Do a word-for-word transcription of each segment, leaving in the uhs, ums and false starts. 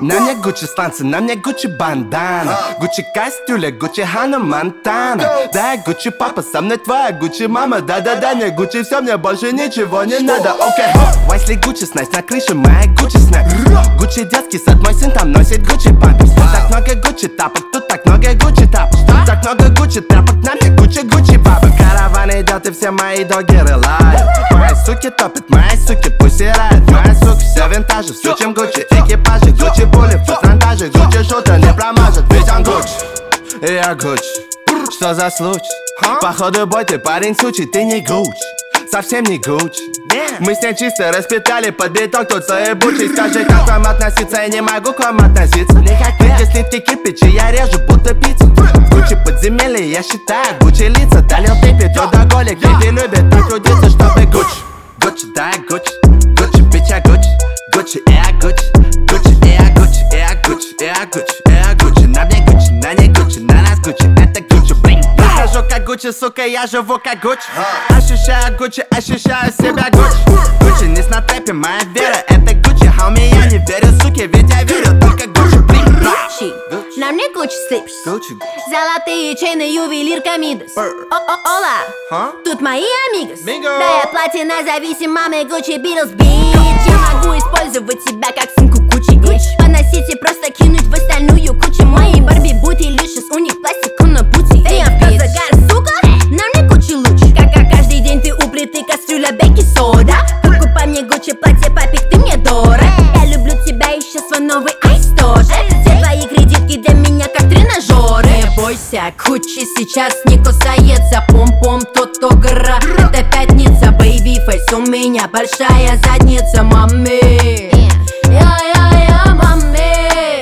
На мне Гуччи сланцы, на мне Гуччи бандана, Гуччи кастюля, Гуччи Ханна Монтана. Да, Гуччи папа, со мной твоя Гуччи мама. Да-да-да, мне Гуччи все, мне больше ничего не надо. Окей, Вайсли Гуччи снайс, на крыше моя Гуччи снэп. Гуччи детский сад, мой сын там носит Гуччи памперс. Так много Гуччи тапок, тут так много Гуччи тапок. Так много Гуччи тряпок, на мне Гуччи Гуччи бабок. Караван идет и все мои доги рылают. Мои суки топят, мои суки пусирают. Моя сука все винтажи, все чем Гуччи. Экипажи, Гуччи пули, в фронтаже. Гуччи шутер не промажет, ведь он Гуччи. И я Гуччи, что за случай? Походу бой ты парень сучий, ты не Гуччи. Совсем не Гуччи. Мы с ней чисто распитали под биток, тут соебучий. Скажи, как к вам относиться, я не могу к вам относиться. Никак, если ты кипичи, я режу будто пиццу. Гуччи подземелье, я считаю Гуччи лица. Долил ты пятью до голик, люди любят так трудиться, чтобы Гуччи. Гуччи, да, Гуччи, Гуччи, bitch, я Гуччи. Гуччи, я Гуччи, Гуччи, я Гуччи, я Гуччи, я Гуччи, я Гуччи. На мне Гуччи, на ней Гуччи, на нас Гуччи, это Гуччи, блин. Я хожу как Гуччи, сука, я живу как Гуччи. Ощущаю Гуччи, ощущаю себя Гуччи. Гуччи не с на тэпе, моя вера, это Гуччи. Хауми, я не верю, суки, ведь я верю только Гуччи, блин. Гуччи, на мне Гуччи слипс. Золотые чейны, ювелирка Мидас. Ола, тут мои амигос. Да я платина зависимыми Гуччи Битлз, бич. Я могу использовать себя как сынку Гуччи. Поносить и просто кинуть в остальную кучу. Мои Барби бути лишь у них пластику на пути. Я в загар, сука, на мне Гуччи лучше. Как каждый день ты у плиты кастрюля бейки сода. Покупай мне Гуччи платье, папик, ты мне дорог. Я люблю тебя и сейчас свой новый айс тоже. Все твои кредитки для меня как тренажеры. Не бойся, Гуччи сейчас не кусает за пом-пом тот, кто гора. Это пятница, бэйби фейс, у меня большая задница, мами. Я-я-я, мами.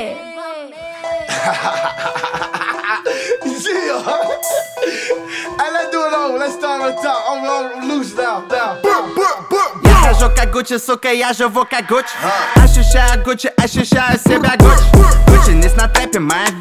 Hey, let's do it over. Let's start on top. I'm, I'm loose now. Down. Я хожу как Гуччи, сука, я живу как Гуччи. Ощущаю Гуччи, ощущаю себя Гуччи. Гуччи не с на тэпе, моя